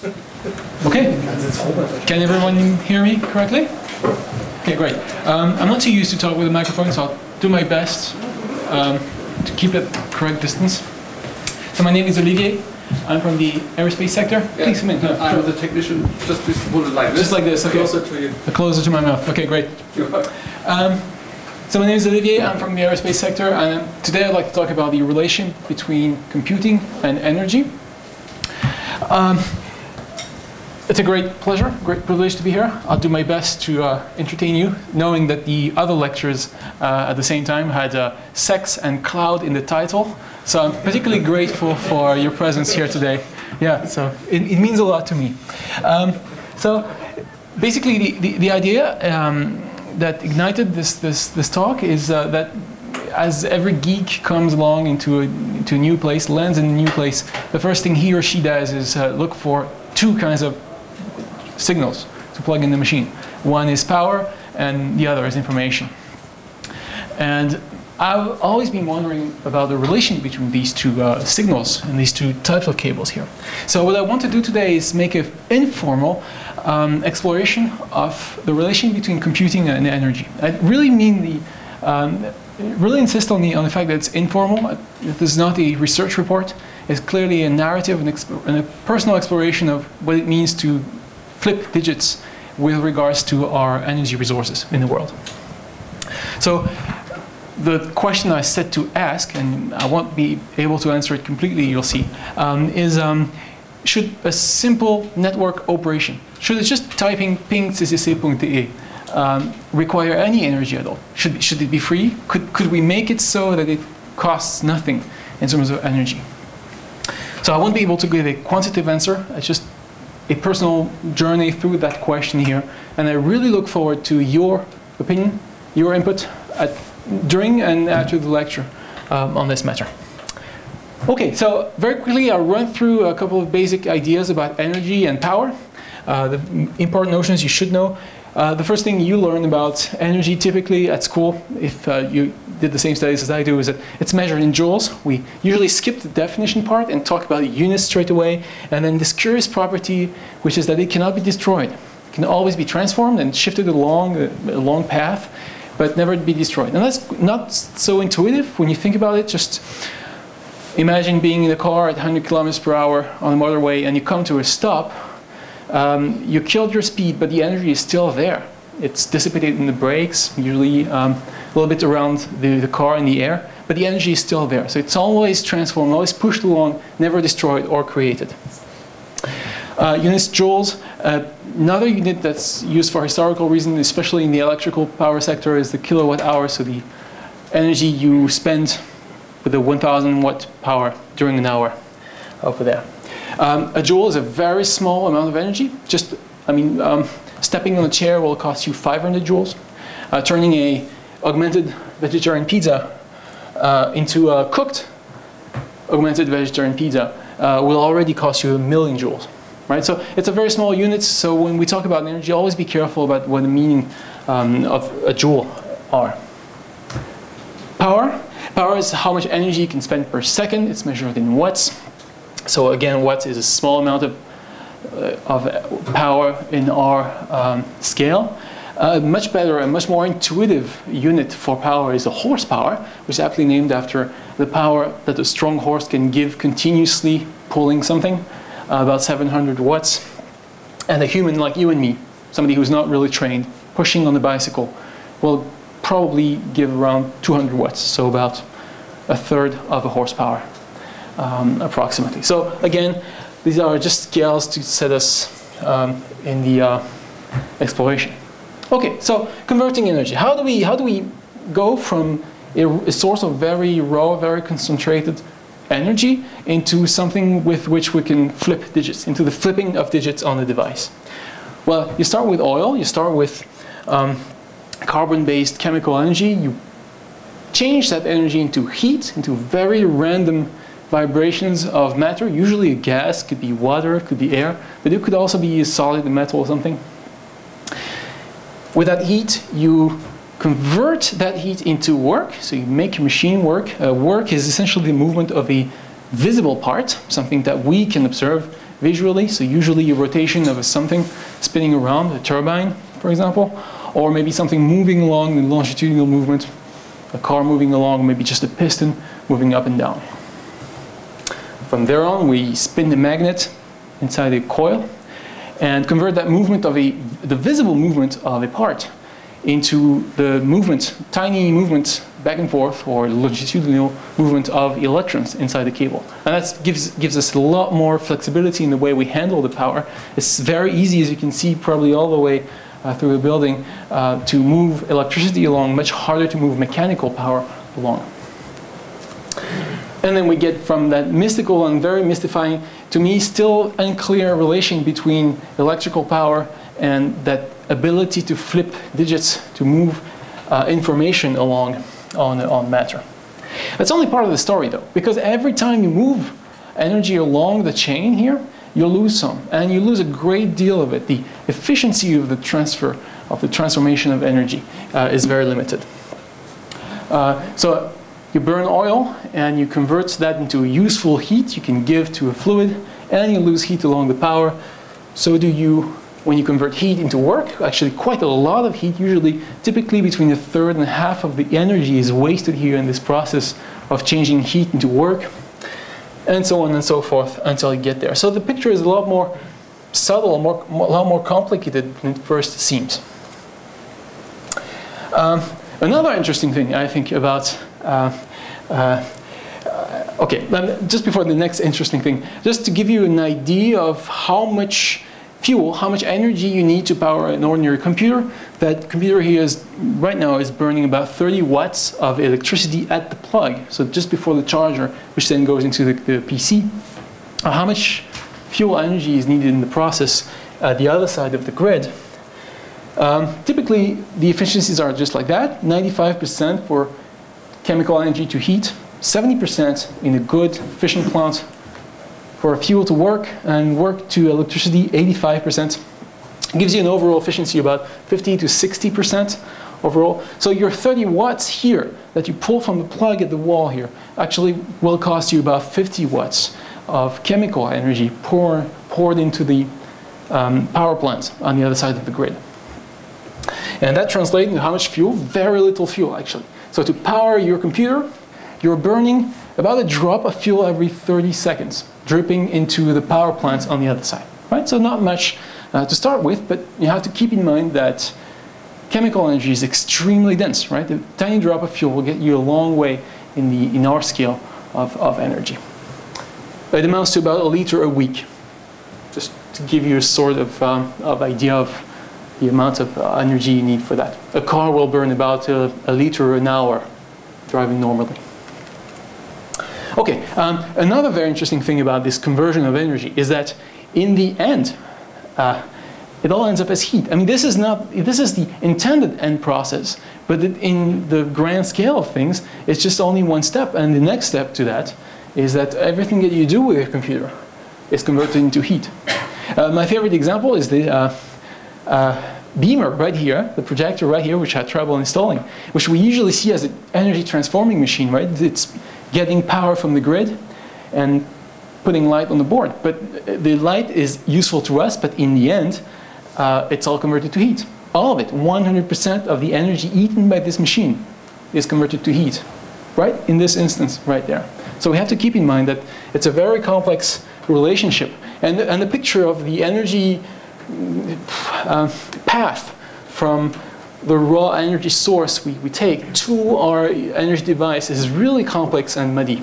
Okay. Can everyone hear me correctly? Okay, great. I'm not too used to talk with a microphone, so I'll do my best to keep it correct distance. So my name is Olivier. I'm from the aerospace sector. Yeah. Please come in. No, I'm the technician. Just put it like this. Just like this. Okay. Closer to you. Closer to my mouth. Okay, great. So my name is Olivier. I'm from the aerospace sector, and today I'd like to talk about the relation between computing and energy. It's a great pleasure, great privilege to be here. I'll do my best to entertain you, knowing that the other lectures at the same time had sex and cloud in the title. So I'm particularly grateful for your presence here today. Yeah, so it means a lot to me. So basically the idea that ignited this talk is that as every geek comes along into a new place, lands in a new place, the first thing he or she does is look for two kinds of signals to plug in the machine. One is power, and the other is information. And I've always been wondering about the relation between these two signals and these two types of cables here. So what I want to do today is make an informal exploration of the relation between computing and energy. I really mean really insist on the fact that it's informal. This is not a research report. It's clearly a narrative and a personal exploration of what it means to flip digits with regards to our energy resources in the world. So the question I set to ask, and I won't be able to answer it completely, you'll see, is should a simple network operation, should it just typing ping ccc.de require any energy at all? Should it be free? Could we make it so that it costs nothing in terms of energy? So I won't be able to give a quantitative answer. It's just a personal journey through that question here. And I really look forward to your opinion, your input during and after the lecture on this matter. Okay, so very quickly I'll run through a couple of basic ideas about energy and power. The important notions you should know. The first thing you learn about energy typically at school, if you did the same studies as I do, is that it's measured in joules. We usually skip the definition part and talk about units straight away. And then this curious property, which is that it cannot be destroyed. It can always be transformed and shifted along a long path, but never be destroyed. And that's not so intuitive when you think about it. Just imagine being in a car at 100 kilometers per hour on a motorway and you come to a stop. You killed your speed, but the energy is still there. It's dissipated in the brakes, usually a little bit around the car in the air, but the energy is still there. So it's always transformed, always pushed along, never destroyed or created. Units joules. Another unit that's used for historical reasons, especially in the electrical power sector, is the kilowatt hour. So the energy you spend with the 1,000 watt power during an hour over there. A joule is a very small amount of energy. Just, stepping on a chair will cost you 500 joules. Turning a augmented vegetarian pizza into a cooked augmented vegetarian pizza will already cost you 1,000,000 joules. Right? So it's a very small unit. So when we talk about energy, always be careful about what the meaning of a joule are. Power. Power is how much energy you can spend per second. It's measured in watts. So again, watts is a small amount of power in our scale. Much better and much more intuitive unit for power is a horsepower, which is aptly named after the power that a strong horse can give continuously pulling something, about 700 watts. And a human like you and me, somebody who's not really trained, pushing on the bicycle, will probably give around 200 watts, so about a third of a horsepower. Approximately. So again, these are just scales to set us in the exploration. Okay, so converting energy. How do we go from a source of very raw, very concentrated energy into something with which we can flip digits, into the flipping of digits on the device? Well, you start with oil. You start with carbon-based chemical energy. You change that energy into heat, into very random vibrations of matter, usually a gas, could be water, could be air, but it could also be a solid, metal or something. With that heat, you convert that heat into work, so you make your machine work. Work is essentially the movement of a visible part, something that we can observe, visually. So usually a rotation of something spinning around, a turbine, for example, or maybe something moving along in longitudinal movement, a car moving along, maybe just a piston moving up and down. From there on, we spin the magnet inside a coil and convert that movement of the visible movement of a part into the movement, tiny movement back and forth, or longitudinal movement of electrons inside the cable. And that gives us a lot more flexibility in the way we handle the power. It's very easy, as you can see, probably all the way through the building, to move electricity along, much harder to move mechanical power along. And then we get from that mystical and very mystifying, to me, still unclear relation between electrical power and that ability to flip digits, to move information along on matter. That's only part of the story, though, because every time you move energy along the chain here, you lose some, and you lose a great deal of it. The efficiency of the transformation of energy is very limited. So you burn oil, and you convert that into useful heat you can give to a fluid, and you lose heat along the power. So do you when you convert heat into work. Actually, quite a lot of heat, typically between a third and half of the energy is wasted here in this process of changing heat into work, and so on and so forth until you get there. So the picture is a lot more subtle, a lot more complicated than it first seems. Another interesting thing I think about, just before the next interesting thing, just to give you an idea of how much fuel, how much energy you need to power an ordinary computer. That computer here right now is burning about 30 watts of electricity at the plug, so just before the charger, which then goes into the PC. How much fuel energy is needed in the process at the other side of the grid? Typically, the efficiencies are just like that, 95% for chemical energy to heat, 70% in a good, efficient plant for fuel to work, and work to electricity, 85%. It gives you an overall efficiency about 50 to 60% overall. So your 30 watts here that you pull from the plug at the wall here actually will cost you about 50 watts of chemical energy poured into the power plant on the other side of the grid. And that translates into how much fuel? Very little fuel, actually. So to power your computer, you're burning about a drop of fuel every 30 seconds, dripping into the power plant on the other side, right? So not much to start with, but you have to keep in mind that chemical energy is extremely dense, right? A tiny drop of fuel will get you a long way in our scale of energy. It amounts to about a liter a week, just to give you a sort of idea of the amount of energy you need for that. A car will burn about a liter an hour driving normally. Okay, another very interesting thing about this conversion of energy is that in the end, it all ends up as heat. I mean, this is the intended end process, but in the grand scale of things, it's just only one step. And the next step to that is that everything that you do with your computer is converted into heat. My favorite example is the beamer right here, the projector right here, which I had trouble installing, which we usually see as an energy transforming machine, right? It's getting power from the grid and putting light on the board. But the light is useful to us, but in the end, it's all converted to heat. All of it, 100% of the energy eaten by this machine is converted to heat, right? In this instance, right there. So we have to keep in mind that it's a very complex relationship. And the picture of the energy path from the raw energy source we take to our energy device is really complex and muddy.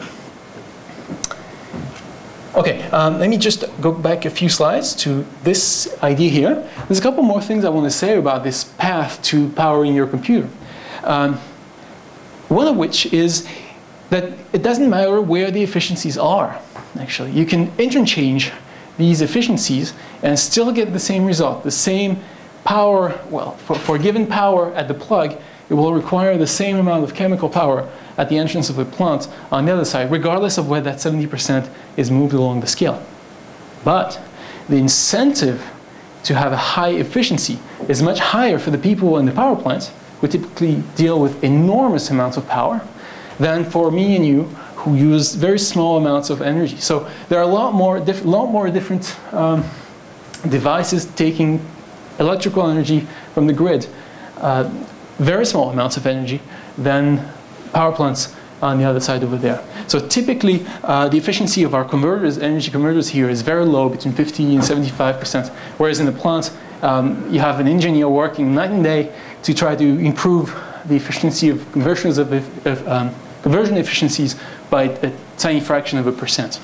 Okay, let me just go back a few slides to this idea here. There's a couple more things I want to say about this path to powering your computer. One of which is that it doesn't matter where the efficiencies are, actually. You can interchange these efficiencies and still get the same result, the same power. Well, for given power at the plug, it will require the same amount of chemical power at the entrance of the plant on the other side, regardless of where that 70% is moved along the scale. But the incentive to have a high efficiency is much higher for the people in the power plants, who typically deal with enormous amounts of power, than for me and you, who use very small amounts of energy. So there are a lot more different devices taking electrical energy from the grid, very small amounts of energy, than power plants on the other side over there. So typically, the efficiency of our converters, energy converters here, is very low, between 50 and 75%. Whereas in the plant, you have an engineer working night and day to try to improve the efficiency of conversion efficiencies by a tiny fraction of a percent.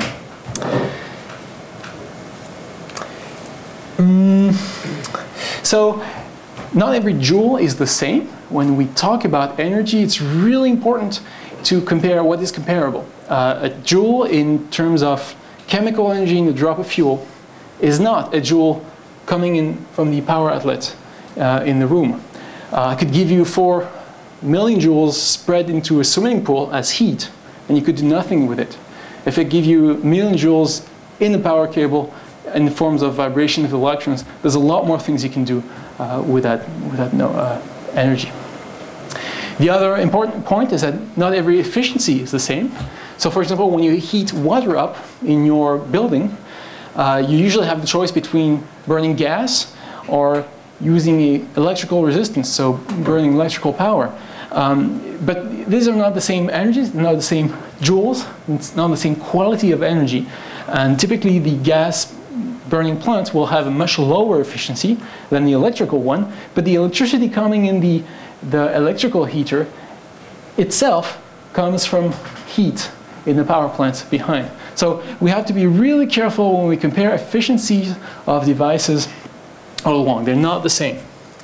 So not every joule is the same. When we talk about energy, it's really important to compare what is comparable. A joule in terms of chemical energy in a drop of fuel is not a joule coming in from the power outlet in the room. I could give you 4 million joules spread into a swimming pool as heat, and you could do nothing with it. If I give you 1 million joules in the power cable in the forms of vibration of electrons, there's a lot more things you can do with that energy. The other important point is that not every efficiency is the same. So for example, when you heat water up in your building, you usually have the choice between burning gas or using electrical resistance, so burning electrical power. But these are not the same energies, not the same joules, it's not the same quality of energy. And typically the gas burning plants will have a much lower efficiency than the electrical one, but the electricity coming in the electrical heater itself comes from heat in the power plants behind. So we have to be really careful when we compare efficiencies of devices all along. They're not the same.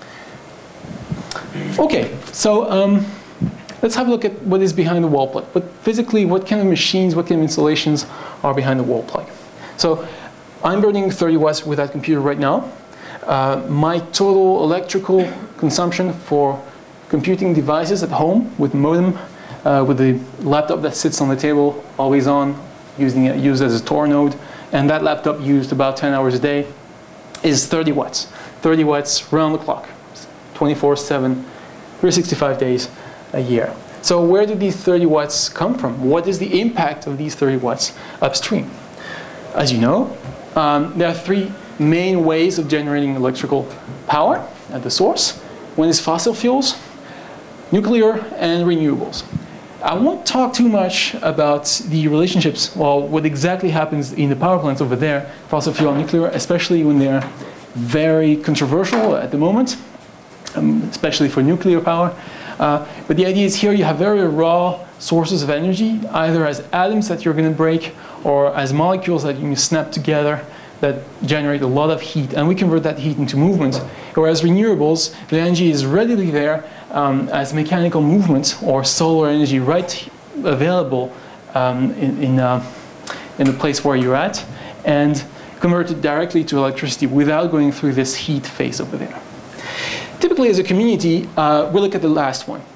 Okay, so let's have a look at what is behind the wall plug. But physically, what kind of machines, what kind of installations are behind the wall plug? So I'm burning 30 watts with that computer right now. My total electrical consumption for computing devices at home with modem, with the laptop that sits on the table, always on, used as a Tor node, and that laptop used about 10 hours a day, is 30 watts. 30 watts round the clock, 24/7, 365 days a year. So where do these 30 watts come from? What is the impact of these 30 watts upstream? As you know, there are 3 main ways of generating electrical power at the source. One is fossil fuels, nuclear, and renewables. I won't talk too much about the relationships, well, what exactly happens in the power plants over there, fossil fuel and nuclear, especially when they're very controversial at the moment, especially for nuclear power. But the idea is here you have very raw sources of energy, either as atoms that you're going to break or as molecules that you can snap together that generate a lot of heat, and we convert that heat into movement. Whereas renewables, the energy is readily there as mechanical movement or solar energy right available in the place where you're at, and converted directly to electricity without going through this heat phase over there. Typically, as a community, we look at the last one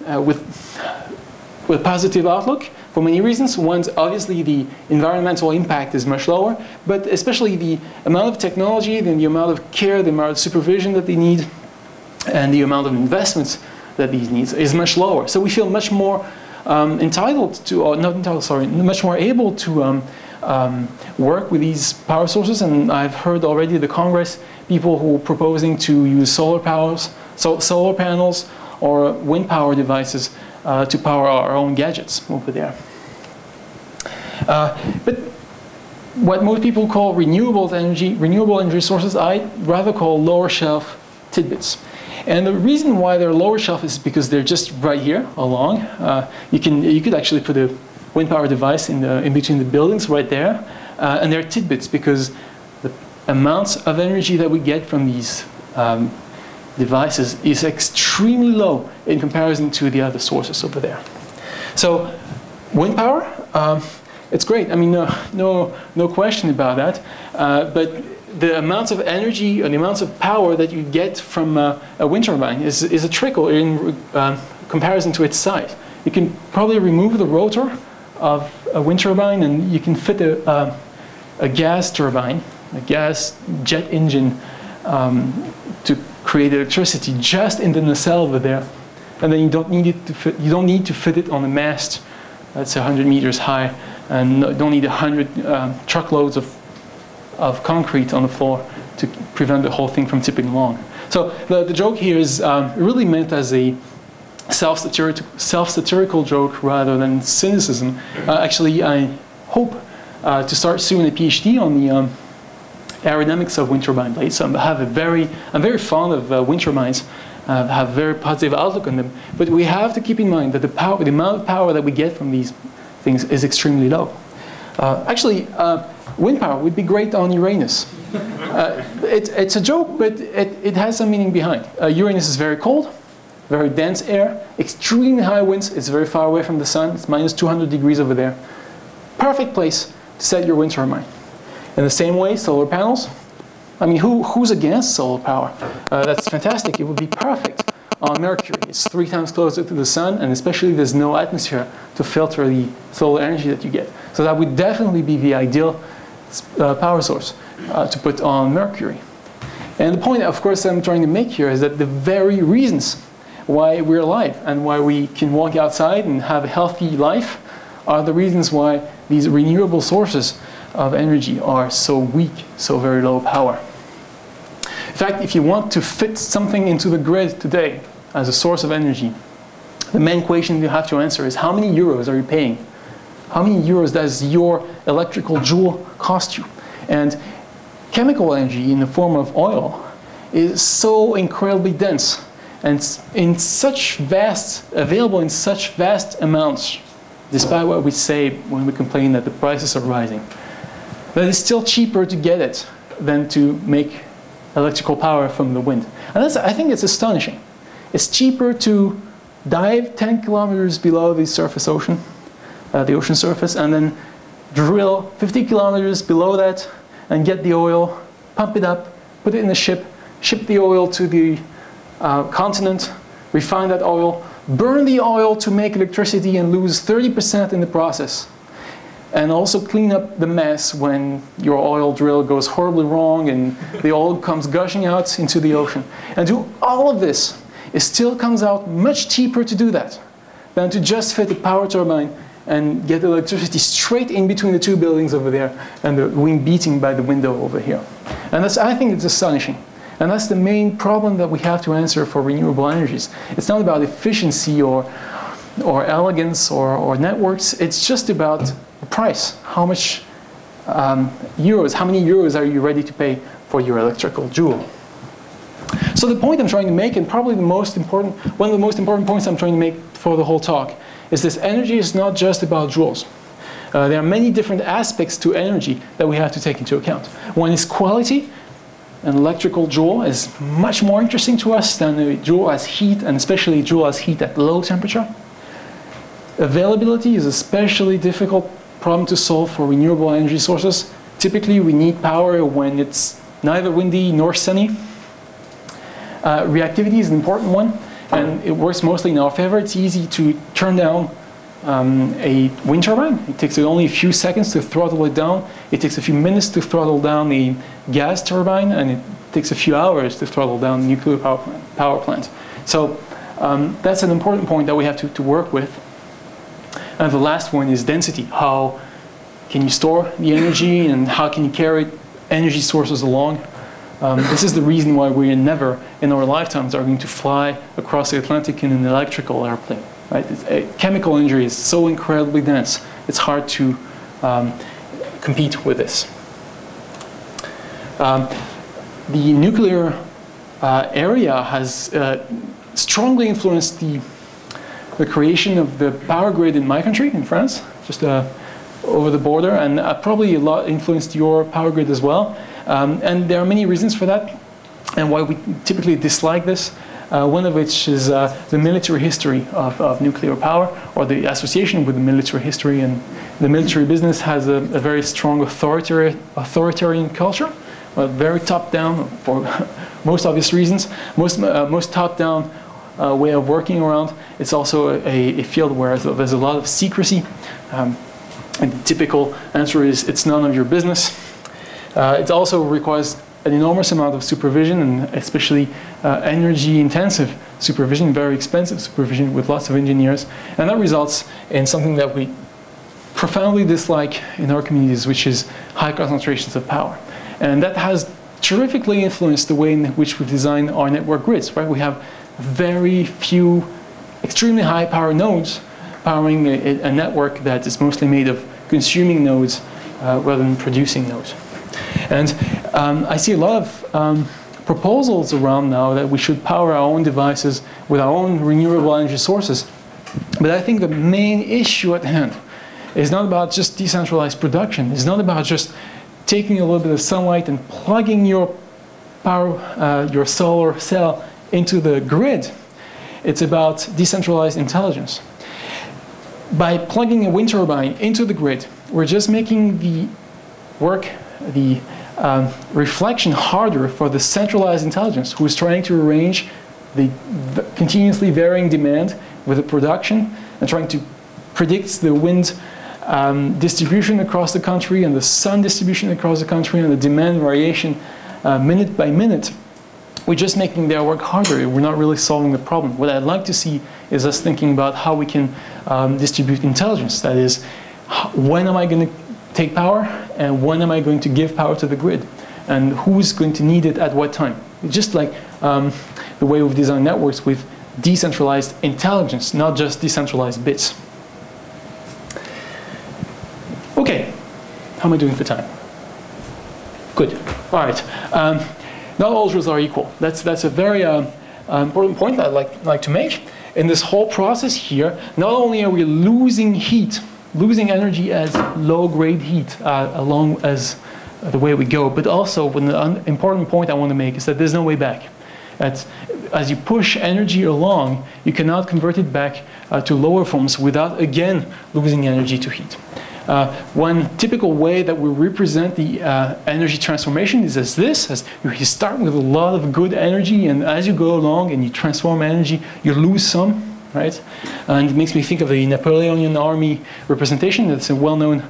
with positive outlook for many reasons. One's obviously the environmental impact is much lower, but especially the amount of technology, then the amount of care, the amount of supervision that they need, and the amount of investments that these needs is much lower. So we feel much more entitled to, or not entitled, sorry, much more able to work with these power sources. And I've heard already the Congress people who are proposing to use solar panels or wind power devices to power our own gadgets over there. But what most people call renewable energy sources, I'd rather call lower shelf tidbits. And the reason why they're lower shelf is because they're just right here along. You could actually put a wind power device in between the buildings right there, and they're tidbits because the amounts of energy that we get from these devices is extremely low in comparison to the other sources over there. So wind power, it's great. I mean, no question about that. But the amounts of energy and the amounts of power that you get from a wind turbine is a trickle in comparison to its size. You can probably remove the rotor of a wind turbine and you can fit a gas turbine, a gas jet engine to create electricity just in the nacelle over there, and then you don't need to fit it on a mast that's 100 meters high, and don't need 100 truckloads of concrete on the floor to prevent the whole thing from tipping along. So the joke here is really meant as a self-satirical joke rather than cynicism. Actually, I hope to start soon a PhD on the aerodynamics of wind turbine blades. So I'm very fond of wind turbines. Have a very positive outlook on them. But we have to keep in mind that the amount of power that we get from these things is extremely low. Actually, wind power would be great on Uranus. It's a joke, but it has some meaning behind. Uranus is very cold, very dense air, extremely high winds. It's very far away from the sun. It's minus 200 degrees over there. Perfect place to set your wind turbine. In the same way, solar panels. I mean, who's against solar power? That's fantastic. It would be perfect on Mercury. It's 3 times closer to the sun, and especially there's no atmosphere to filter the solar energy that you get. So that would definitely be the ideal power source to put on Mercury. And the point, of course, I'm trying to make here is that the very reasons why we're alive and why we can walk outside and have a healthy life are the reasons why these renewable sources of energy are so weak, so very low power. In fact, if you want to fit something into the grid today as a source of energy, the main question you have to answer is how many euros are you paying? How many euros does your electrical joule cost you? And chemical energy in the form of oil is so incredibly dense and available in such vast amounts, despite what we say when we complain that the prices are rising, that it's still cheaper to get it than to make electrical power from the wind. And I think it's astonishing. It's cheaper to dive 10 kilometers below the surface ocean, the ocean surface, and then drill 50 kilometers below that and get the oil, pump it up, put it in a ship the oil to the continent, refine that oil, burn the oil to make electricity and lose 30% in the process. And also clean up the mess when your oil drill goes horribly wrong and the oil comes gushing out into the ocean. And do all of this, it still comes out much cheaper to do that than to just fit a power turbine and get electricity straight in between the 2 buildings over there and the wind beating by the window over here. And I think it's astonishing. And that's the main problem that we have to answer for renewable energies. It's not about efficiency or elegance or networks. It's just about the price. How much euros, how many euros are you ready to pay for your electrical joule? So the point I'm trying to make, and probably one of the most important points I'm trying to make for the whole talk, is this energy is not just about joules. There are many different aspects to energy that we have to take into account. One is quality. An electrical joule is much more interesting to us than a joule as heat, and especially a joule as heat at low temperature. Availability is a especially difficult problem to solve for renewable energy sources. Typically, we need power when it's neither windy nor sunny. Reactivity is an important one, and it works mostly in our favor. It's easy to turn down a wind turbine. It takes only a few seconds to throttle it down. It takes a few minutes to throttle down a gas turbine, and it takes a few hours to throttle down a nuclear power plant. So that's an important point that we have to work with. And the last one is density. How can you store the energy, and how can you carry energy sources along? This is the reason why we never in our lifetimes are going to fly across the Atlantic in an electrical airplane. Right? Chemical energy is so incredibly dense, it's hard to compete with this. The nuclear area has strongly influenced the creation of the power grid in my country, in France, just over the border, and probably a lot influenced your power grid as well. And there are many reasons for that, and why we typically dislike this. One of which is the military history of nuclear power, or the association with the military history. And the military business has a very strong authoritarian culture, very top-down for most obvious reasons. Most top-down way of working around. It's also a field where there's a lot of secrecy. And the typical answer is it's none of your business. It also requires an enormous amount of supervision, and especially energy-intensive supervision, very expensive supervision with lots of engineers. And that results in something that we profoundly dislike in our communities, which is high concentrations of power. And that has terrifically influenced the way in which we design our network grids, right? We have very few extremely high power nodes powering a network that is mostly made of consuming nodes rather than producing nodes. And I see a lot of proposals around now that we should power our own devices with our own renewable energy sources. But I think the main issue at hand is not about just decentralized production. It's not about just taking a little bit of sunlight and plugging your power, your solar cell into the grid. It's about decentralized intelligence. By plugging a wind turbine into the grid, we're just making the work, the reflection harder for the centralized intelligence who is trying to arrange the continuously varying demand with the production and trying to predict the wind distribution across the country and the sun distribution across the country and the demand variation minute by minute. We're just making their work harder. We're not really solving the problem. What I'd like to see is us thinking about how we can distribute intelligence. That is, when am I going to take power and when am I going to give power to the grid? And who's going to need it at what time? It's just like the way we've designed networks with decentralized intelligence, not just decentralized bits. Okay, how am I doing for time? Good. All right. Not all drills are equal. That's a very important point that I'd like to make. In this whole process here, not only are we losing heat, losing energy as low-grade heat along as the way we go, but also the important point I want to make is that there's no way back. As you push energy along, you cannot convert it back to lower forms without again losing energy to heat. One typical way that we represent the energy transformation is as this, as you start with a lot of good energy, and as you go along and you transform energy, you lose some, right? And it makes me think of the Napoleonian army representation. That's a well-known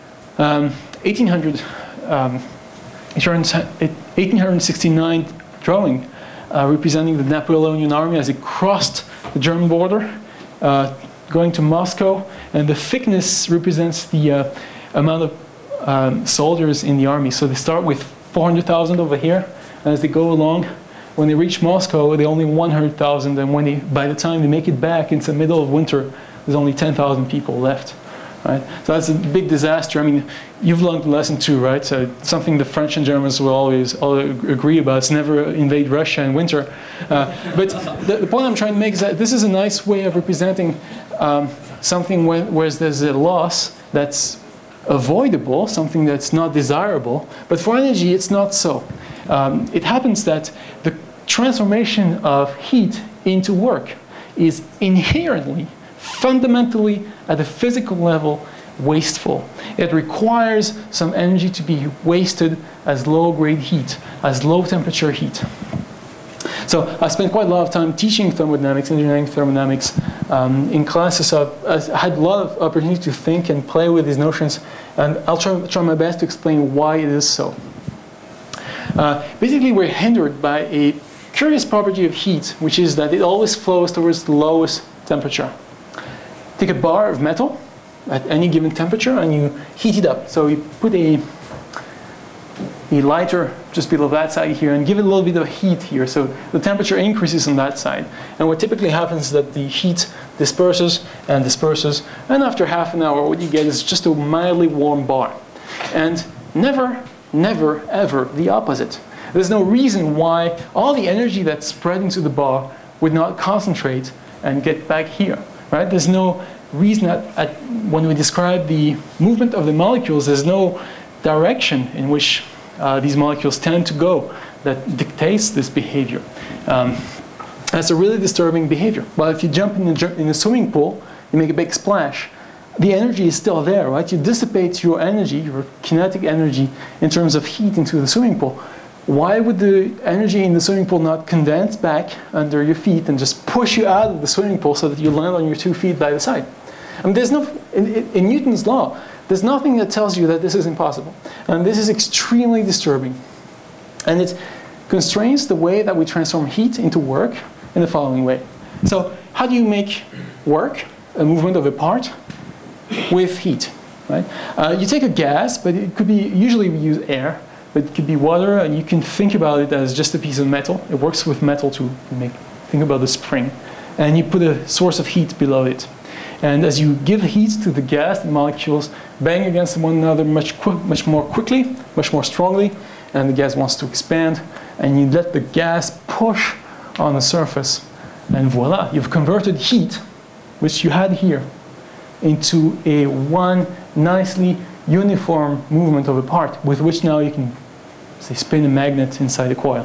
1869 drawing representing the Napoleonian army as it crossed the German border, going to Moscow, and the thickness represents the amount of soldiers in the army. So they start with 400,000 over here, and as they go along, when they reach Moscow, they only 100,000, and by the time they make it back into the middle of winter, there's only 10,000 people left. Right? So that's a big disaster. I mean, you've learned the lesson too, right? So something the French and Germans will always agree about is never invade Russia in winter. But the point I'm trying to make is that this is a nice way of representing something where there's a loss that's avoidable, something that's not desirable. But for energy, it's not so. It happens that the transformation of heat into work is inherently, fundamentally, at a physical level, wasteful. It requires some energy to be wasted as low-grade heat, as low-temperature heat. So I spent quite a lot of time teaching thermodynamics, engineering thermodynamics in classes. So I had a lot of opportunity to think and play with these notions, and I'll try my best to explain why it is so. Basically, we're hindered by a curious property of heat, which is that it always flows towards the lowest temperature. Take a bar of metal at any given temperature and you heat it up. So you put a lighter just below that side here and give it a little bit of heat here. So the temperature increases on that side. And what typically happens is that the heat disperses, and after half an hour what you get is just a mildly warm bar. And never, never, ever the opposite. There's no reason why all the energy that's spread into the bar would not concentrate and get back here. Right? There's no reason when we describe the movement of the molecules, there's no direction in which these molecules tend to go that dictates this behavior. That's a really disturbing behavior. Well, if you jump in a swimming pool, you make a big splash, the energy is still there, right? You dissipate your energy, your kinetic energy, in terms of heat into the swimming pool. Why would the energy in the swimming pool not condense back under your feet and just push you out of the swimming pool so that you land on your 2 feet by the side? I mean, there's in Newton's law, there's nothing that tells you that this is impossible. And this is extremely disturbing. And it constrains the way that we transform heat into work in the following way. So how do you make work, a movement of a part, with heat? right? You take a gas, but it could be, usually we use air, but it could be water, and you can think about it as just a piece of metal. It works with metal to think about the spring. And you put a source of heat below it. And as you give heat to the gas, the molecules bang against one another much more quickly, much more strongly, and the gas wants to expand, and you let the gas push on the surface, and voila, you've converted heat, which you had here, into a one nicely uniform movement of a part with which now you can, say, spin a magnet inside a coil.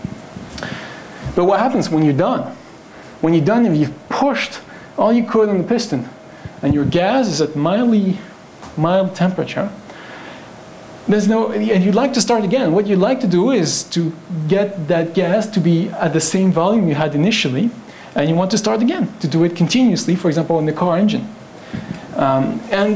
But what happens when you're done? When you're done, if you've pushed all you could on the piston, and your gas is at mild temperature, and you'd like to start again. What you'd like to do is to get that gas to be at the same volume you had initially, and you want to start again, to do it continuously, for example, in the car engine. And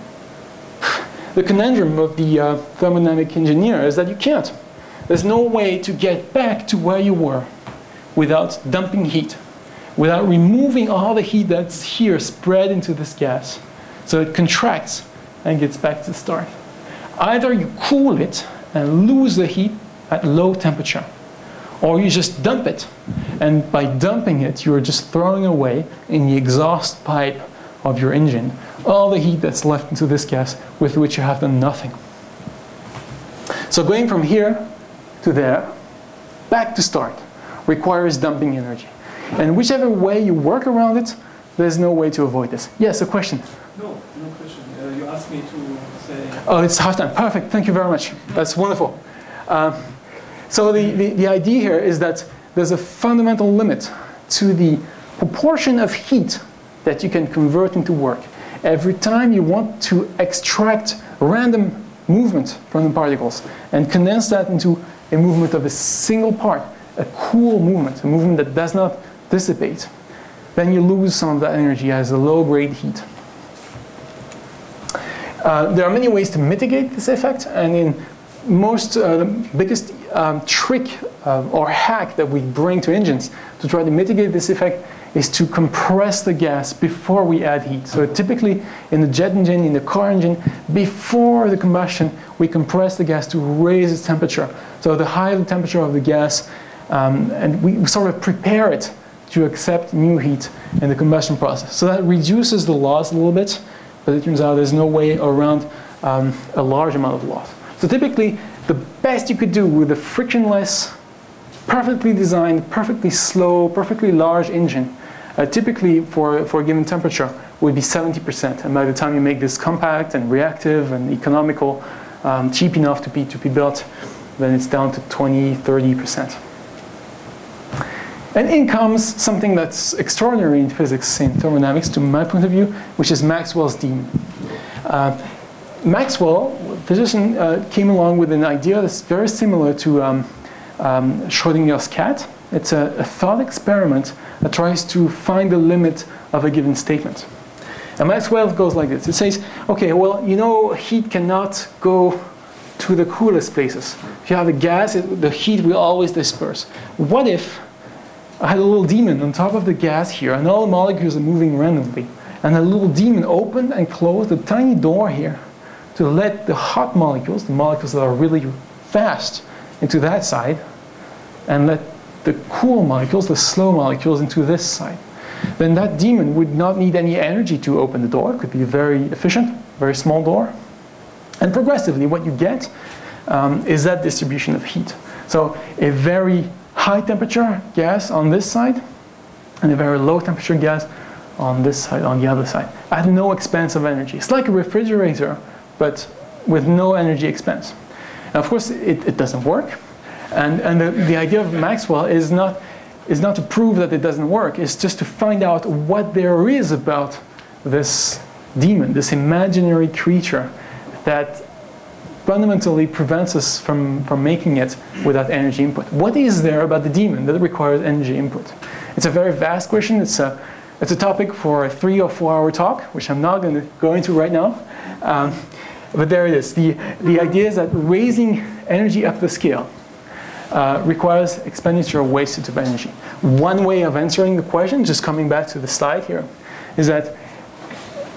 the conundrum of the thermodynamic engineer is that you can't. There's no way to get back to where you were without dumping heat, without removing all the heat that's here spread into this gas. So it contracts and gets back to the start. Either you cool it and lose the heat at low temperature, or you just dump it. And by dumping it, you're just throwing away in the exhaust pipe of your engine all the heat that's left into this gas with which you have done nothing. So going from here to there, back to start, requires dumping energy. And whichever way you work around it, there's no way to avoid this. Yes, a question? No question. You asked me to say... Oh, it's half time. Perfect. Thank you very much. That's wonderful. So the idea here is that there's a fundamental limit to the proportion of heat that you can convert into work. Every time you want to extract random movement from the particles and condense that into a movement of a single part, a cool movement, a movement that does not dissipate, then you lose some of that energy as a low-grade heat. There are many ways to mitigate this effect, and in most, the biggest trick or hack that we bring to engines to try to mitigate this effect is to compress the gas before we add heat. So typically in the jet engine, in the car engine, before the combustion, we compress the gas to raise its temperature. So the higher the temperature of the gas, and we sort of prepare it to accept new heat in the combustion process. So that reduces the loss a little bit, but it turns out there's no way around a large amount of loss. So typically, the best you could do with a frictionless, perfectly designed, perfectly slow, perfectly large engine, typically for a given temperature, would be 70%. And by the time you make this compact and reactive and economical, cheap enough to be built, then it's down to 20, 30%. And in comes something that's extraordinary in physics, in thermodynamics, to my point of view, which is Maxwell's demon. Maxwell, physician, came along with an idea that's very similar to Schrödinger's cat. It's a thought experiment that tries to find the limit of a given statement. And Maxwell goes like this. It says, okay, well, you know, heat cannot go to the coolest places. If you have a gas, the heat will always disperse. What if I had a little demon on top of the gas here, and all the molecules are moving randomly, and a little demon opened and closed a tiny door here to let the hot molecules, the molecules that are really fast, into that side, and let the cool molecules, the slow molecules, into this side. Then that demon would not need any energy to open the door. It could be very efficient, very small door. And progressively, what you get is that distribution of heat. So a very high temperature gas on this side, and a very low temperature gas on this side, on the other side, at no expense of energy. It's like a refrigerator, but with no energy expense. And of course, it doesn't work. And the idea of Maxwell is not to prove that it doesn't work. It's just to find out what there is about this demon, this imaginary creature that fundamentally prevents us from making it without energy input. What is there about the demon that requires energy input? It's a very vast question. It's a topic for a 3 or 4 hour talk, which I'm not going to go into right now. But there it is. The idea is that raising energy up the scale requires expenditure of wastage of energy. One way of answering the question, just coming back to the slide here, is that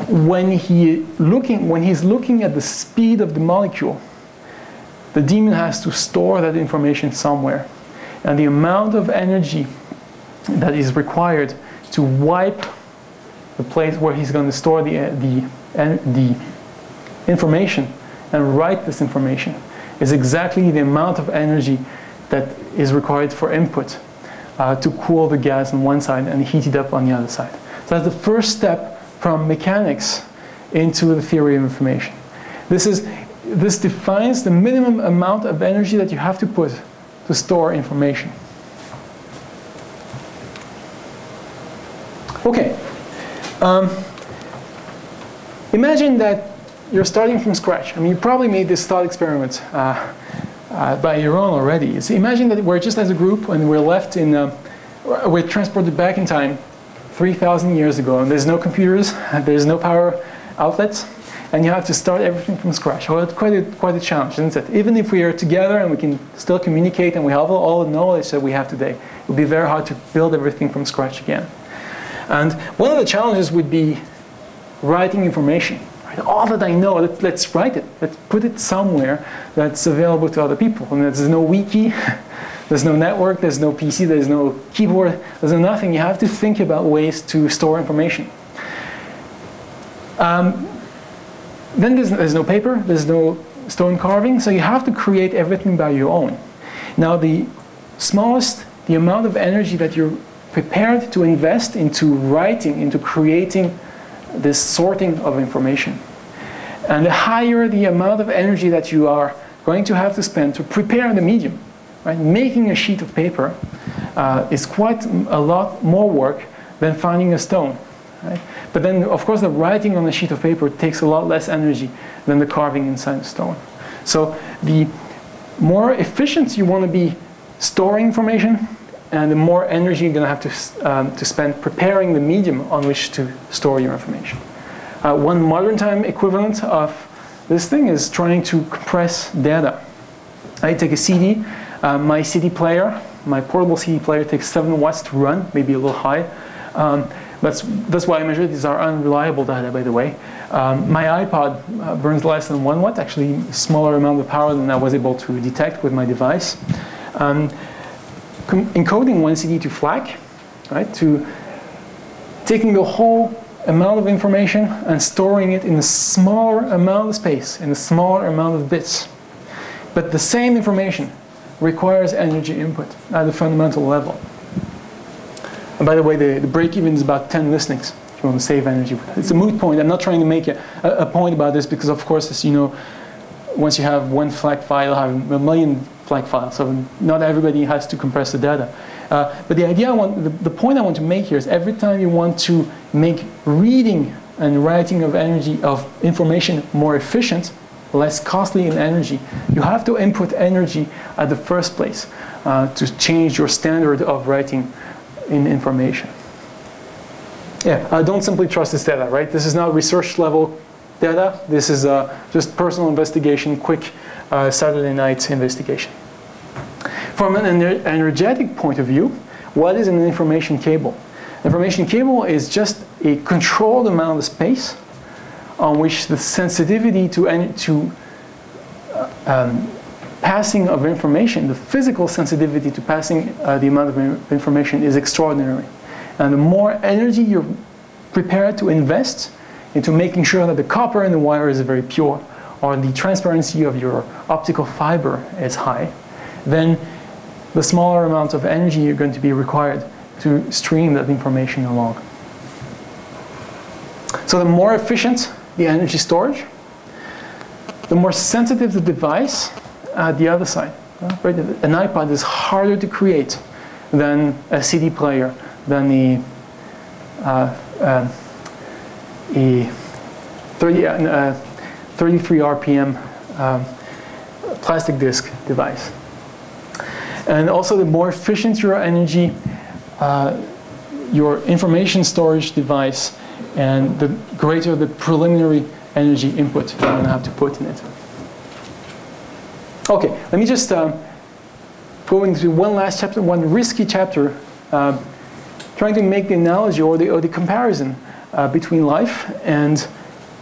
when he's looking at the speed of the molecule, the daemon has to store that information somewhere. And the amount of energy that is required to wipe the place where he's going to store the information and write this information is exactly the amount of energy that is required for input to cool the gas on one side and heat it up on the other side. So that's the first step from mechanics into the theory of information. This defines the minimum amount of energy that you have to put to store information. Okay. Imagine that you're starting from scratch. I mean, you probably made this thought experiment by your own already. So imagine that we're just as a group and we're left in, we're transported back in time 3,000 years ago, and there's no computers, there's no power outlets, and you have to start everything from scratch. Well, it's quite a challenge, isn't it? Even if we are together and we can still communicate and we have all the knowledge that we have today, it would be very hard to build everything from scratch again. And one of the challenges would be writing information. Right? All that I know, let's write it. Let's put it somewhere that's available to other people. And there's no wiki, there's no network, there's no PC, there's no keyboard, there's no nothing. You have to think about ways to store information. Then there's no paper, there's no stone carving, so you have to create everything by your own. Now the amount of energy that you're prepared to invest into writing, into creating this sorting of information. And the higher the amount of energy that you are going to have to spend to prepare the medium, right? Making a sheet of paper is quite a lot more work than finding a stone. Right? But then, of course, the writing on a sheet of paper takes a lot less energy than the carving inside the stone. So the more efficient you want to be storing information, and the more energy you're going to have to spend preparing the medium on which to store your information. One modern time equivalent of this thing is trying to compress data. I take a CD, my CD player, my portable CD player takes 7 watts to run, maybe a little high. That's why I measure. These are unreliable data, by the way. My iPod burns less than 1 watt, actually a smaller amount of power than I was able to detect with my device. Encoding one CD to FLAC, right, to taking the whole amount of information and storing it in a smaller amount of space, in a smaller amount of bits. But the same information requires energy input at the fundamental level. And by the way, the break-even is about 10 listenings if you want to save energy. It's a moot point. I'm not trying to make a point about this because, of course, as you know, once you have one FLAC file, you have a million FLAC files. So not everybody has to compress the data. But the idea the point I want to make here is every time you want to make reading and writing of information more efficient, less costly in energy, you have to input energy at the first place to change your standard of writing in information. Yeah, don't simply trust this data, right? This is not research level data. This is just personal investigation, quick Saturday night investigation. From an energetic point of view, what is an information cable? Information cable is just a controlled amount of space on which the sensitivity to passing of information, the physical sensitivity to passing the amount of information is extraordinary. And the more energy you're prepared to invest into making sure that the copper in the wire is very pure, or the transparency of your optical fiber is high, then the smaller amount of energy you're going to be required to stream that information along. So the more efficient the energy storage, the more sensitive the device at the other side. Right? An iPod is harder to create than a CD player, than a 33 RPM plastic disc device. And also the more efficient your energy, your information storage device, and the greater the preliminary energy input you're going to have to put in it. Okay, let me just go into one last chapter, one risky chapter, trying to make the analogy or the comparison between life and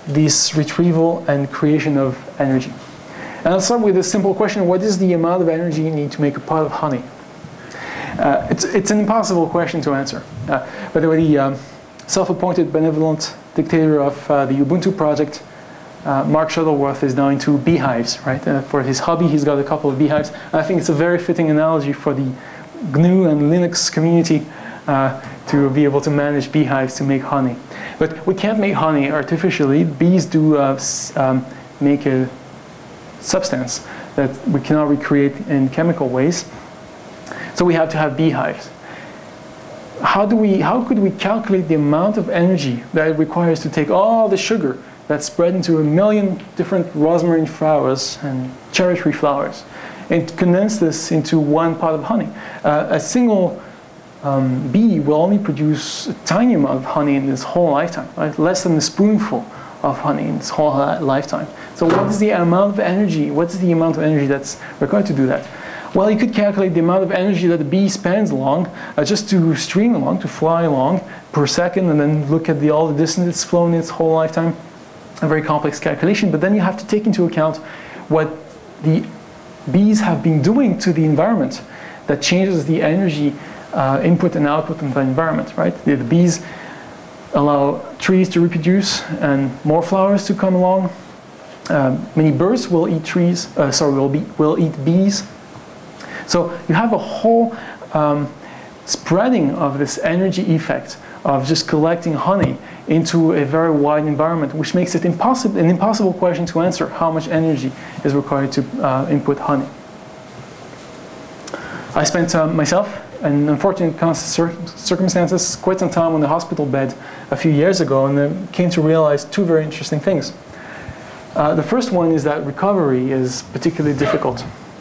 this retrieval and creation of energy. And I'll start with a simple question: what is the amount of energy you need to make a pot of honey? It's an impossible question to answer. By the way, the self-appointed benevolent dictator of the Ubuntu project, Mark Shuttleworth, is now into beehives, right? For his hobby, he's got a couple of beehives. And I think it's a very fitting analogy for the GNU and Linux community to be able to manage beehives to make honey. But we can't make honey artificially. Bees do make a substance that we cannot recreate in chemical ways. So we have to have beehives. How could we calculate the amount of energy that it requires to take all the sugar that's spread into 1 million different rosemary flowers and cherry tree flowers and condense this into one pot of honey? A single bee will only produce a tiny amount of honey in its whole lifetime, right? Less than a spoonful of honey in its whole lifetime. So what is the amount of energy? What is the amount of energy that's required to do that? Well, you could calculate the amount of energy that the bee spends along, just to string along, to fly along per second, and then look at all the distance it's flown in its whole lifetime. A very complex calculation, but then you have to take into account what the bees have been doing to the environment that changes the energy input and output in the environment, right? The bees allow trees to reproduce and more flowers to come along. Many birds will eat will eat bees. So you have a whole spreading of this energy effect of just collecting honey into a very wide environment, which makes it an impossible question to answer: how much energy is required to input honey? I spent myself, in unfortunate circumstances, quite some time on the hospital bed a few years ago, and came to realize two very interesting things. The first one is that recovery is particularly difficult.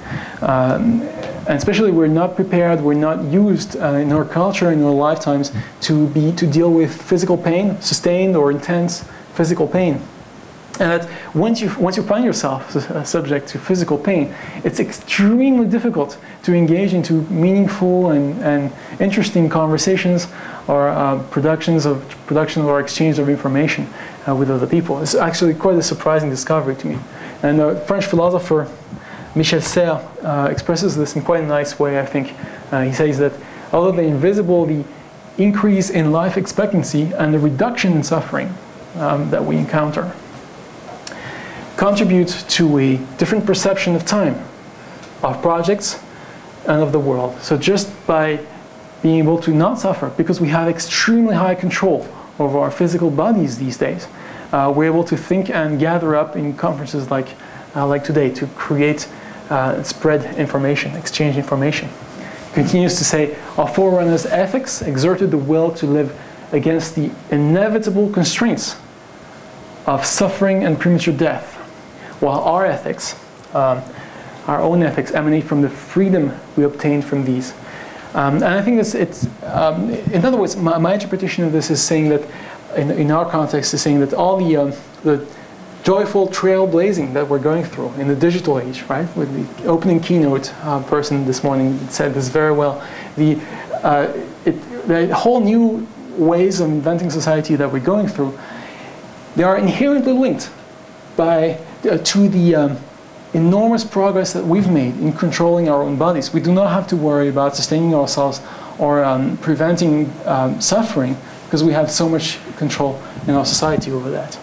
And especially we're not prepared, we're not used in our culture, in our lifetimes, to deal with physical pain, sustained or intense physical pain. And that once you find yourself subject to physical pain, it's extremely difficult to engage into meaningful and interesting conversations or production or exchange of information with other people. It's actually quite a surprising discovery to me. And the French philosopher Michel Serres expresses this in quite a nice way, I think. He says that although the invisible, the increase in life expectancy and the reduction in suffering that we encounter contribute to a different perception of time, of projects, and of the world. So just by being able to not suffer, because we have extremely high control over our physical bodies these days, we're able to think and gather up in conferences like today to create spread information, exchange information. He continues to say, our forerunners' ethics exerted the will to live against the inevitable constraints of suffering and premature death, while our ethics, our own ethics, emanate from the freedom we obtained from these. And I think in other words, my interpretation of this is saying that, in our context, is saying that all the joyful trailblazing that we're going through in the digital age, right? With the opening keynote person this morning said this very well. The whole new ways of inventing society that we're going through, they are inherently linked to the enormous progress that we've made in controlling our own bodies. We do not have to worry about sustaining ourselves or preventing suffering, because we have so much control in our society over that.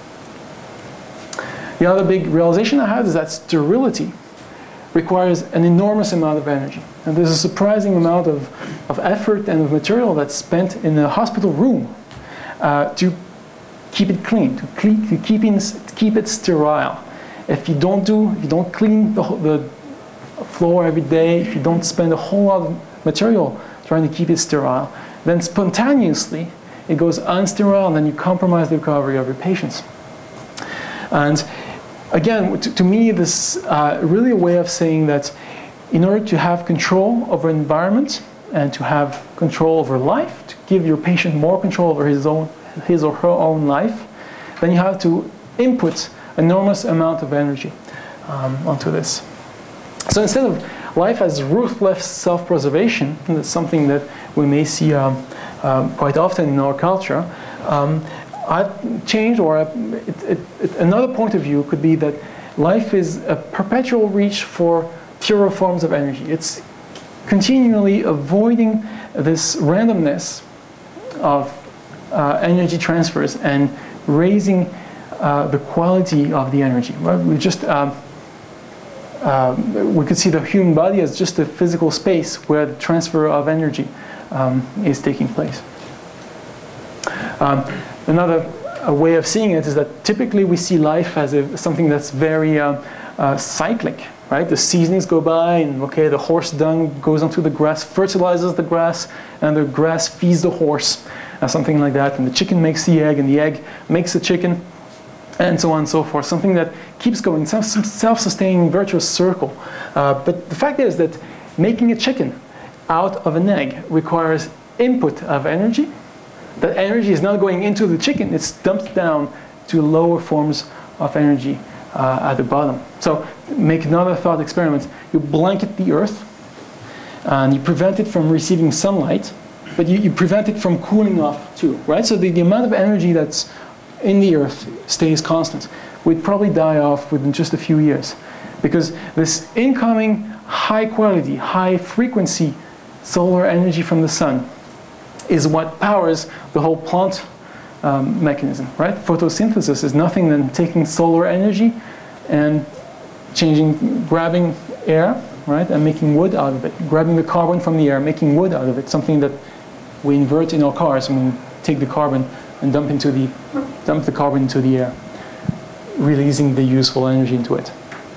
The other big realization I had is that sterility requires an enormous amount of energy. And there's a surprising amount of effort and of material that's spent in a hospital room to keep it clean, to keep it sterile. If you don't clean the floor every day, if you don't spend a whole lot of material trying to keep it sterile, then spontaneously it goes unsterile, and then you compromise the recovery of your patients. And again, to me, this is really a way of saying that in order to have control over environment and to have control over life, to give your patient more control over his or her own life, then you have to input enormous amount of energy onto this. So instead of life as ruthless self-preservation, that's something that we may see quite often in our culture, I've changed, or another point of view could be that life is a perpetual reach for purer forms of energy. It's continually avoiding this randomness of energy transfers and raising the quality of the energy. Right? We could see the human body as just a physical space where the transfer of energy is taking place. Another way of seeing it is that typically we see life as something that's very cyclic, right? The seasons go by, and okay, the horse dung goes onto the grass, fertilizes the grass, and the grass feeds the horse, something like that. And the chicken makes the egg, and the egg makes the chicken, and so on and so forth. Something that keeps going, some self-sustaining virtuous circle. But the fact is that making a chicken out of an egg requires input of energy. That energy is not going into the chicken, it's dumped down to lower forms of energy at the bottom. So make another thought experiment. You blanket the earth and you prevent it from receiving sunlight, but you prevent it from cooling off too, right? So the amount of energy that's in the earth stays constant. We'd probably die off within just a few years, because this incoming high quality, high frequency solar energy from the sun is what powers the whole plant mechanism, right? Photosynthesis is nothing than taking solar energy and grabbing air, right, and making wood out of it, grabbing the carbon from the air, making wood out of it, something that we invert in our cars when we take the carbon and dump the carbon into the air, releasing the useful energy into it.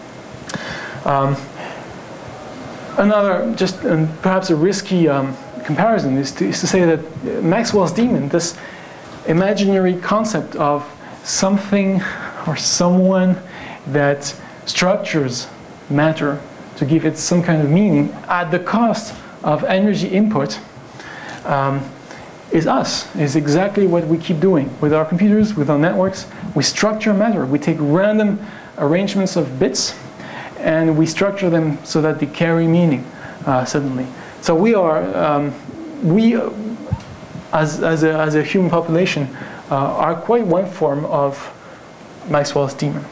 Another, just perhaps a risky comparison is to say that Maxwell's demon, this imaginary concept of something or someone that structures matter to give it some kind of meaning at the cost of energy input, is us, is exactly what we keep doing with our computers, with our networks. We structure matter. We take random arrangements of bits and we structure them so that they carry meaning suddenly. So we are, as a human population, are quite one form of Maxwell's demon.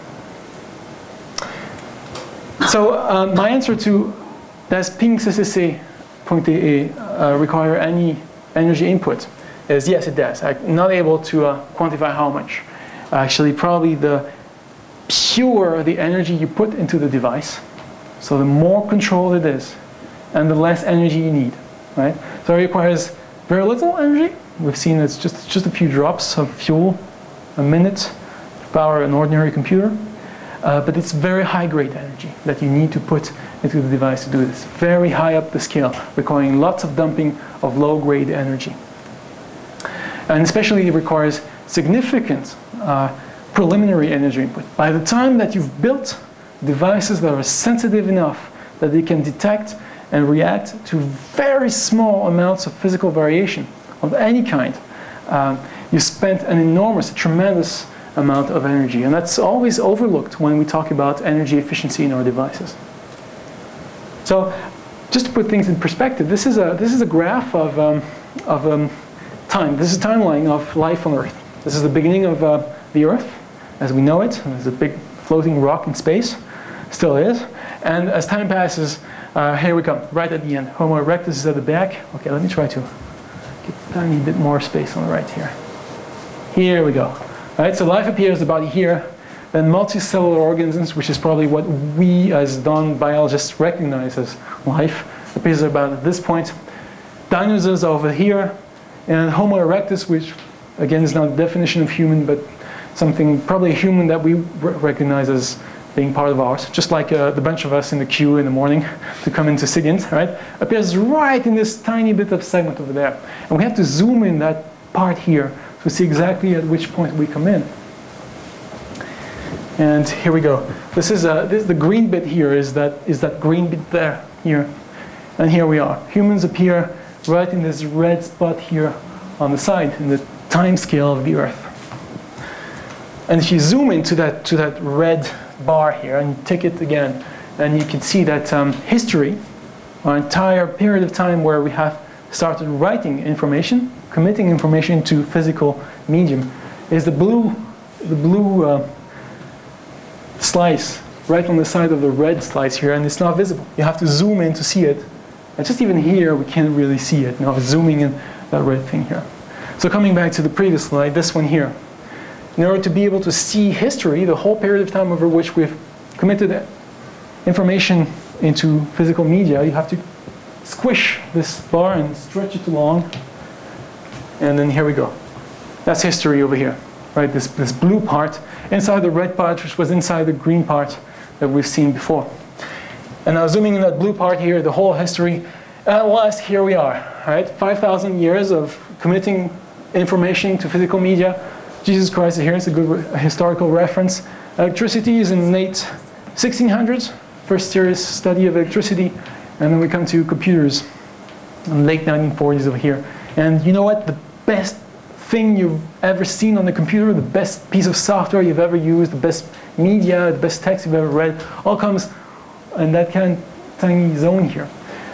So my answer to does ping CCC.ee require any energy input is yes, it does. I'm not able to quantify how much. Actually, probably the purer the energy you put into the device, so the more controlled it is, and the less energy you need, right? So it requires very little energy. We've seen it's just a few drops of fuel a minute to power an ordinary computer. But it's very high-grade energy that you need to put into the device to do this. Very high up the scale, requiring lots of dumping of low-grade energy. And especially it requires significant preliminary energy input. By the time that you've built devices that are sensitive enough that they can detect and react to very small amounts of physical variation of any kind, you spent an enormous, tremendous amount of energy, and that's always overlooked when we talk about energy efficiency in our devices. So, just to put things in perspective, this is a graph of time. This is a timeline of life on Earth. This is the beginning of the Earth, as we know it. There's a big floating rock in space, still is. And as time passes, here we come, right at the end. Homo erectus is at the back. Okay, let me try to get a tiny bit more space on the right here. Here we go. Right, so life appears about here, then multicellular organisms, which is probably what we as non-biologists recognize as life, appears about at this point. Dinosaurs over here, and Homo erectus, which again is not a definition of human, but something, probably a human that we recognize as being part of ours, just like the bunch of us in the queue in the morning to come into SIGINT, right, appears right in this tiny bit of segment over there. And we have to zoom in that part here to see exactly at which point we come in. And here we go. This is the green bit here is that green bit there, here. And here we are. Humans appear right in this red spot here on the side, in the time scale of the Earth. And if you zoom into that red bar here and you take it again, then you can see that history, our entire period of time where we have started writing information, committing information to physical medium, is the blue slice right on the side of the red slice here, and it's not visible. You have to zoom in to see it. And just even here, we can't really see it. Now zooming in that red thing here. So coming back to the previous slide, this one here. In order to be able to see history, the whole period of time over which we've committed information into physical media, you have to squish this bar and stretch it along. And then here we go. That's history over here, right? This blue part inside the red part, which was inside the green part that we've seen before. And now zooming in that blue part here, the whole history. And at last, here we are, right? 5,000 years of committing information to physical media. Jesus Christ is here, it's a good historical reference. Electricity is in the late 1600s, first serious study of electricity. And then we come to computers in the late 1940s over here. And you know what? The best thing you've ever seen on the computer, the best piece of software you've ever used, the best media, the best text you've ever read, all comes in that kind of tiny zone here,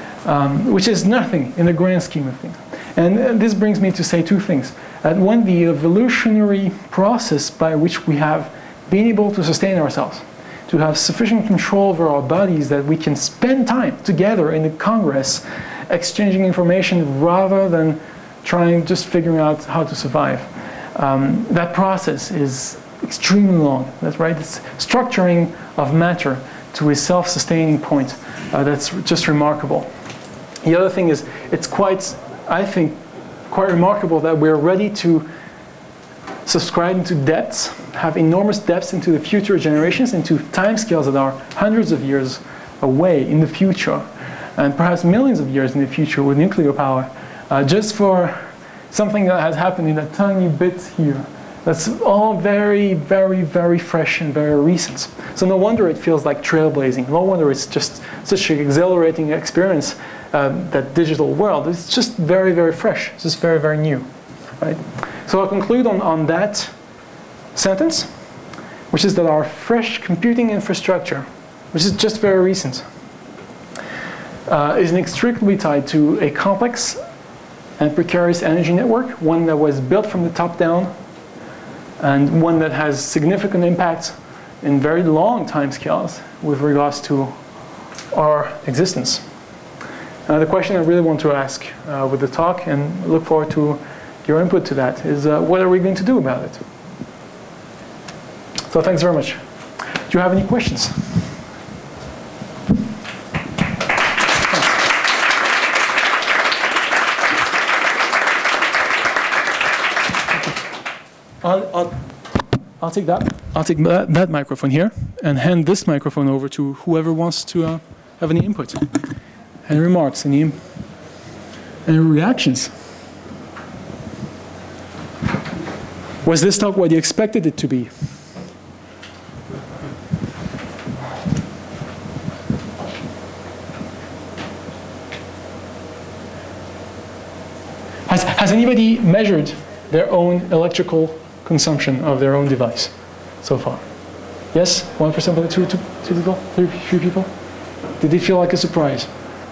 which is nothing in the grand scheme of things. And this brings me to say two things. One, the evolutionary process by which we have been able to sustain ourselves, to have sufficient control over our bodies that we can spend time together in the Congress exchanging information rather than just figuring out how to survive. That process is extremely long. That's right. It's structuring of matter to a self-sustaining point. That's just remarkable. The other thing is, it's I think, quite remarkable that we're ready to subscribe into depths, have enormous depths into the future generations, into timescales that are hundreds of years away in the future, and perhaps millions of years in the future with nuclear power, just for something that has happened in a tiny bit here. That's all very, very, very fresh and very recent. So no wonder it feels like trailblazing. No wonder it's just such an exhilarating experience, that digital world. It's just very, very fresh. It's just very, very new. Right? So I'll conclude on that sentence, which is that our fresh computing infrastructure, which is just very recent, is inextricably tied to a complex and precarious energy network, one that was built from the top down, and one that has significant impact in very long timescales with regards to our existence. The question I really want to ask with the talk, and look forward to your input to that, is what are we going to do about it? So thanks very much. Do you have any questions? I'll take that. I'll take that microphone here and hand this microphone over to whoever wants to have any input, any remarks, any reactions. Was this talk what you expected it to be? Has anybody measured their own electrical consumption of their own device so far? Yes? 1% of the two people? Three people? Did it feel like a surprise?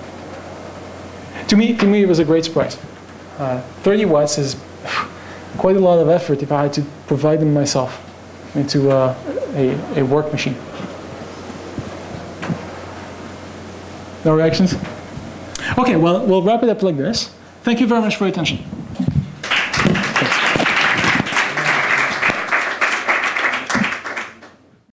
To me, it was a great surprise. 30 watts is quite a lot of effort if I had to provide them myself into a work machine. No reactions? Okay, well, we'll wrap it up like this. Thank you very much for your attention.